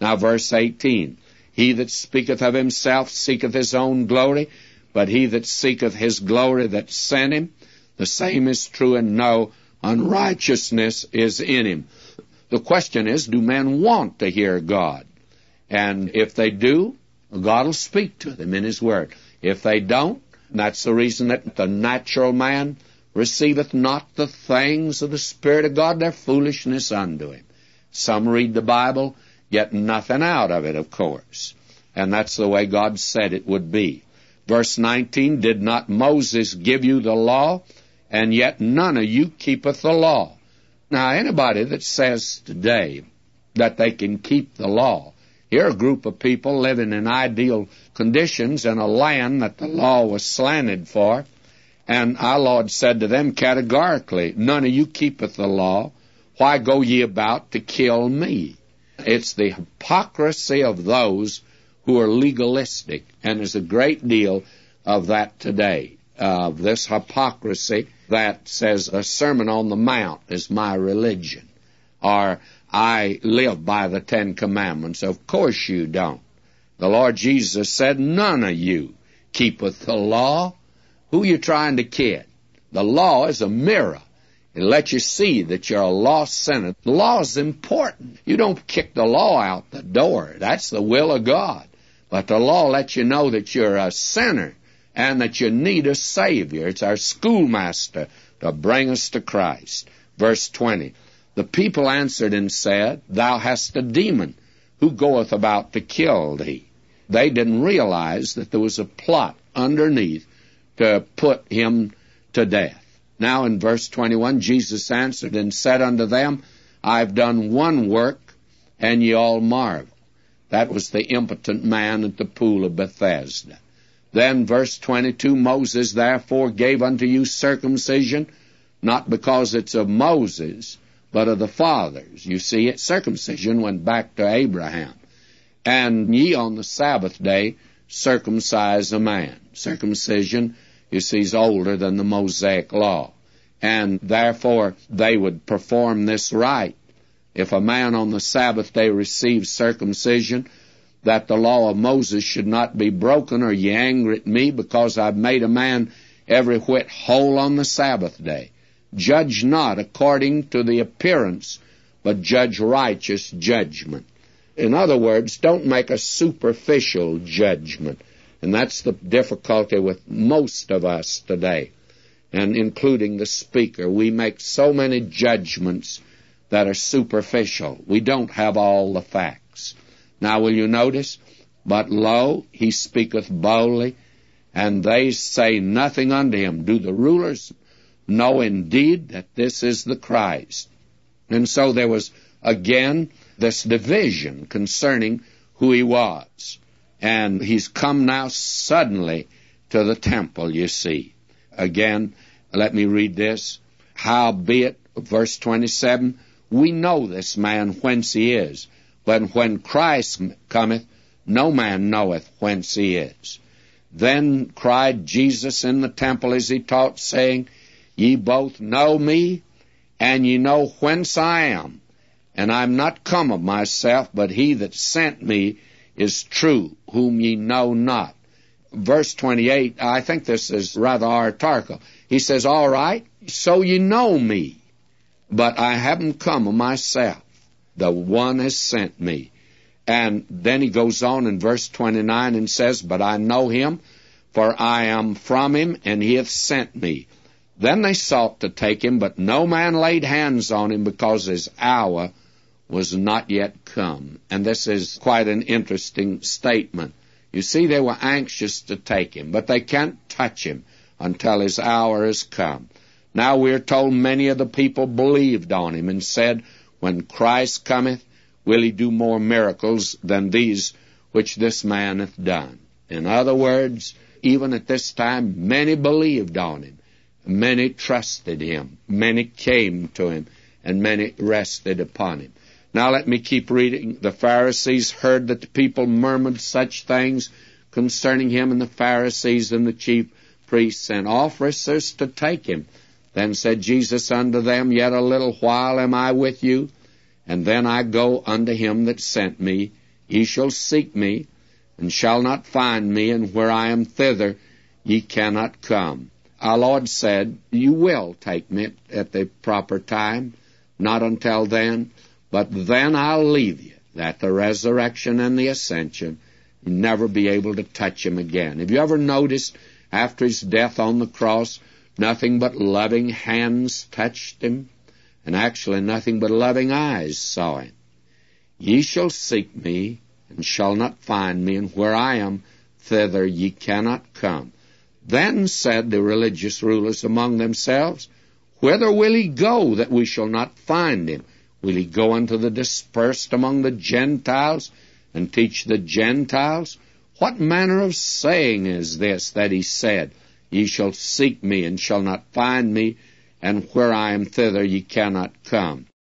Now verse 18, he that speaketh of himself seeketh his own glory, but he that seeketh his glory that sent him, the same is true, and no unrighteousness is in him. The question is, do men want to hear God? And if they do, God will speak to them in His Word. If they don't, that's the reason that the natural man receiveth not the things of the Spirit of God, they're foolishness unto him. Some read the Bible, get nothing out of it, of course. And that's the way God said it would be. Verse 19, did not Moses give you the law? And yet none of you keepeth the law. Now, anybody that says today that they can keep the law, here a group of people living in ideal conditions in a land that the law was slanted for, and our Lord said to them categorically, none of you keepeth the law. Why go ye about to kill me? It's the hypocrisy of those who are legalistic, and there's a great deal of that today, this hypocrisy that says a Sermon on the Mount is my religion, or I live by the Ten Commandments. Of course you don't. The Lord Jesus said, none of you keepeth the law. Who are you trying to kid? The law is a mirror. It lets you see that you're a lost sinner. The law is important. You don't kick the law out the door. That's the will of God. But the law lets you know that you're a sinner and that you need a Savior. It's our schoolmaster to bring us to Christ. Verse 20, the people answered and said, thou hast a demon, who goeth about to kill thee? They didn't realize that there was a plot underneath to put him to death. Now in verse 21, Jesus answered and said unto them, I've done one work, and ye all marvel. That was the impotent man at the pool of Bethesda. Then verse 22, Moses therefore gave unto you circumcision, not because it's of Moses, but of the fathers. You see, circumcision went back to Abraham. And ye on the Sabbath day circumcise a man. Circumcision, you see, is older than the Mosaic law. And therefore they would perform this rite. If a man on the Sabbath day receives circumcision, that the law of Moses should not be broken, are ye angry at me because I've made a man every whit whole on the Sabbath day? Judge not according to the appearance, but judge righteous judgment. In other words, don't make a superficial judgment. And that's the difficulty with most of us today, and including the speaker. We make so many judgments that are superficial. We don't have all the facts. Now will you notice? But lo, he speaketh boldly, and they say nothing unto him. Do the rulers know indeed that this is the Christ? And so there was again this division concerning who he was. And he's come now suddenly to the temple, you see. Again, let me read this. Howbeit, verse 27, we know this man whence he is, but when Christ cometh, no man knoweth whence he is. Then cried Jesus in the temple as he taught, saying, Ye both know me, and ye know whence I am. And I am not come of myself, but he that sent me is true, whom ye know not. Verse 28, I think this is rather oratorical. He says, all right, so ye know me, but I haven't come of myself. The one has sent me. And then he goes on in verse 29 and says, but I know him, for I am from him, and he hath sent me. Then they sought to take him, but no man laid hands on him, because his hour was not yet come. And this is quite an interesting statement. You see, they were anxious to take him, but they can't touch him until his hour has come. Now we're told many of the people believed on him and said, when Christ cometh, will he do more miracles than these which this man hath done? In other words, even at this time, many believed on him. Many trusted him. Many came to him, and many rested upon him. Now let me keep reading. The Pharisees heard that the people murmured such things concerning him, and the Pharisees and the chief priests sent officers to take him. Then said Jesus unto them, Yet a little while am I with you, and then I go unto him that sent me. Ye shall seek me, and shall not find me, and where I am thither ye cannot come. Our Lord said, you will take me at the proper time, not until then, but then I'll leave you. At the resurrection and the ascension, you'll never be able to touch him again. Have you ever noticed after his death on the cross, nothing but loving hands touched him, and actually nothing but loving eyes saw him? Ye shall seek me, and shall not find me, and where I am, thither ye cannot come. Then said the religious rulers among themselves, whither will he go that we shall not find him? Will he go unto the dispersed among the Gentiles, and teach the Gentiles? What manner of saying is this that he said, ye shall seek me, and shall not find me, and where I am thither ye cannot come?